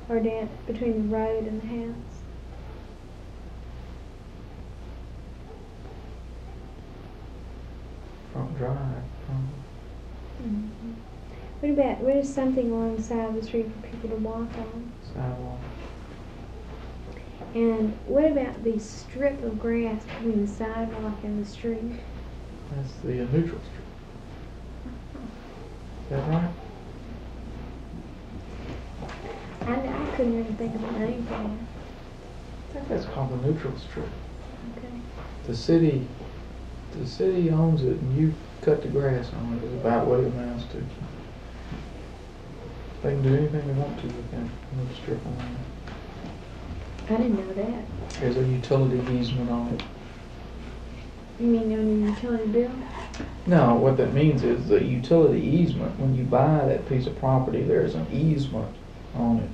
or down between the road and the house? Front drive. Mm-hmm. What is something along the side of the street for people to walk on? Sidewalk. And what about the strip of grass between the sidewalk and the street? That's the neutral street. Is that right? I couldn't really think of a name for that. I think that's called the neutral strip. Okay. The city owns it, and you cut the grass on it. Is about what it amounts to. They can do anything they want to with that little strip of land. I didn't know that. There's a utility easement on it. You mean on your utility bill? No, what that means is the utility easement. When you buy that piece of property, there's an easement on it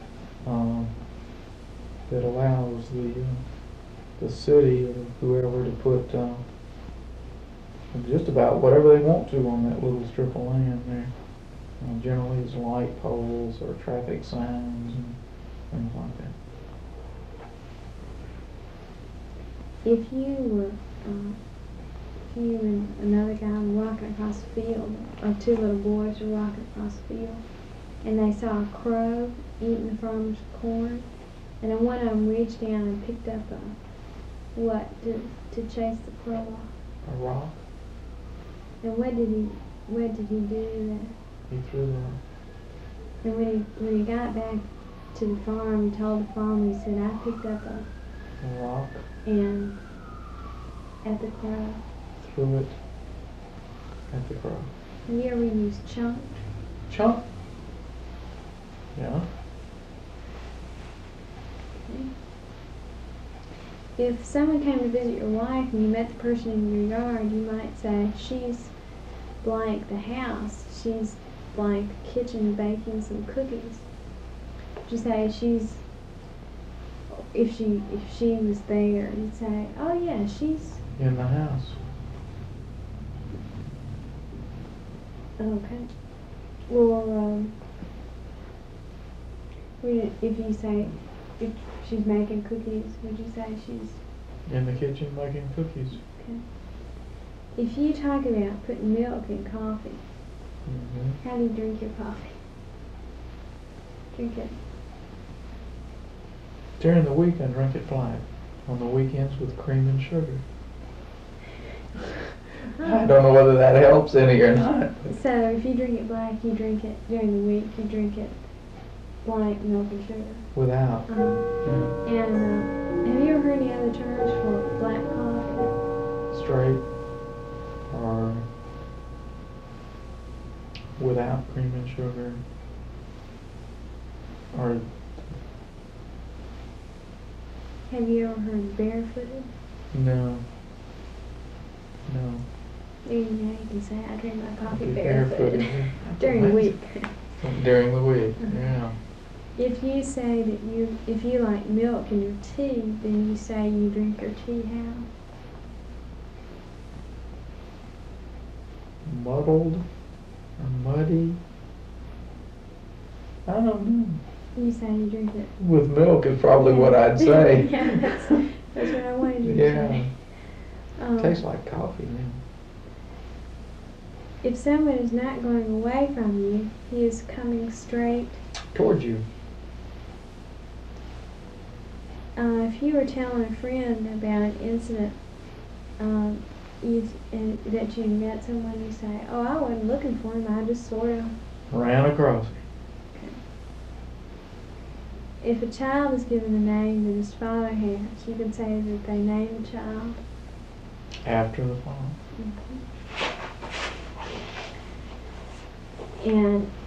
that allows the city or whoever to put just about whatever they want to on that little strip of land there. Generally, it's light poles or traffic signs and things like that. If you and another guy were walking across the field, or two little boys were walking across the field, and they saw a crow eating the farmer's corn, and then one of them reached down and picked up to chase the crow off. A rock? And what did he do He threw the rock. And when he got back to the farm, he told the farmer, he said, I picked up A rock. and at the crow. Threw it at the crow. Have you ever used chunk? Chunk? Yeah. Okay. If someone came to visit your wife and you met the person in your yard, you might say, she's blank the house, she's blank the kitchen baking some cookies. Would you say if she was there, you'd say, oh yeah, she's In the house. okay. Or if you say if she's making cookies, would you say she's In the kitchen making cookies. okay? If you talk about putting milk in coffee, Mm-hmm. how do you drink your coffee? Drink it. During the week, I drink it black. On the weekends, with cream and sugar. I don't know whether that helps any or not. So if you drink it black, you drink it during the week. You drink it blank milk and sugar. Without. And have you ever heard any other terms for black coffee? Straight. Or without cream and sugar. Or Have you ever heard barefooted? no. No. You can say I drink my coffee Okay, barefooted barefooted. during the week. During the week, yeah. If you say that if you like milk in your tea, then you say you drink your tea how? Muddled or muddy. I don't know. You say you drink it. With milk is probably what I'd say. Yeah, that's what I wanted you to say. Tastes like coffee now. If someone is not going away from you, he is coming straight. Towards you. If you were telling a friend about an incident that you met someone, you say, oh, I wasn't looking for him, I just sort of... Ran across it. If a child is given a name that his father has, you can say that they named the child. After the fall. And